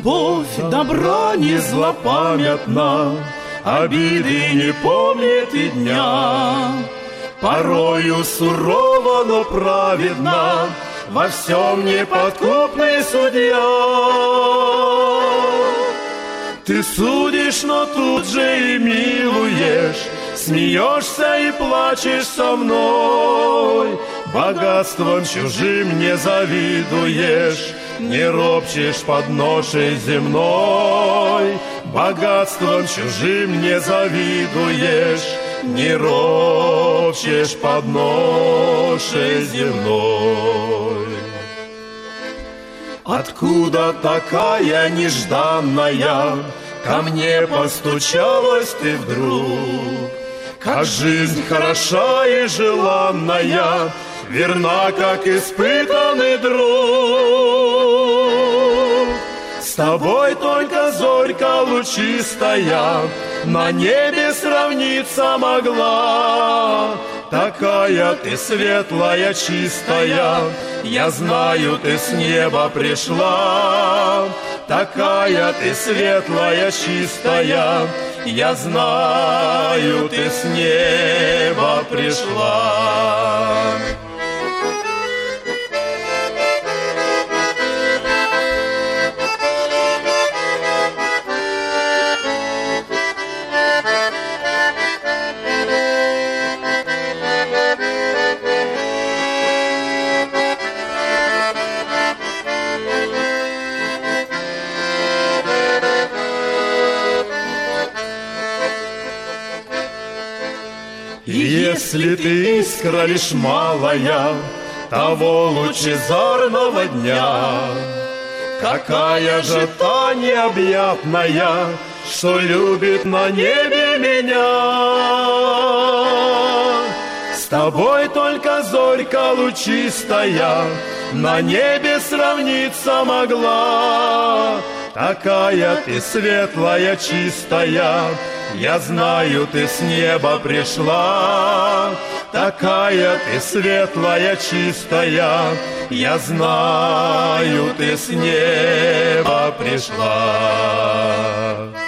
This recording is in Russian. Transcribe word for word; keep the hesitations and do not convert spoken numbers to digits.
любовь, добра не злопамятна, обиды не помнит и дня. Порою сурово, но праведна, во всем неподкупный судья. Ты судишь, но тут же и милуешь, смеешься и плачешь со мной. Богатством чужим не завидуешь, не ропчешь под ношей земной. Богатством чужим не завидуешь, не ропчешь под ношей земной. Откуда такая нежданная ко мне постучалась ты вдруг? Как жизнь хороша и желанная, верна, как испытанный друг. С тобой только зорька лучистая на небе сравниться могла. Такая ты светлая, чистая, я знаю, ты с неба пришла. Такая ты светлая, чистая, я знаю, ты с неба пришла. Если ты искра лишь малая того лучезарного дня, какая же та необъятная, что любит на небе меня. С тобой только зорька лучистая на небе сравниться могла. Такая ты светлая, чистая, я знаю, ты с неба пришла. Такая ты светлая, чистая, я знаю, ты с неба пришла.